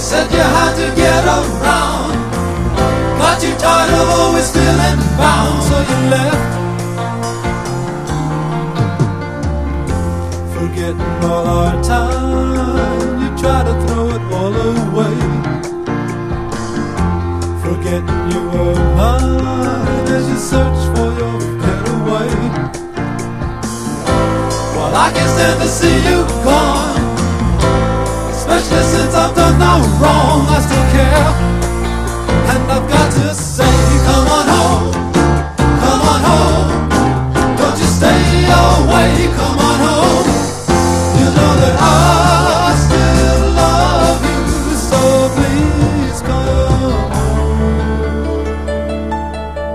Said you had to get around, got you tired of always feeling bound, so you left, forgetting all our time. You try to throw it all away, forgetting you were mine as you search for your getaway. Well, I can't stand to see you gone, especially since I've done no wrong.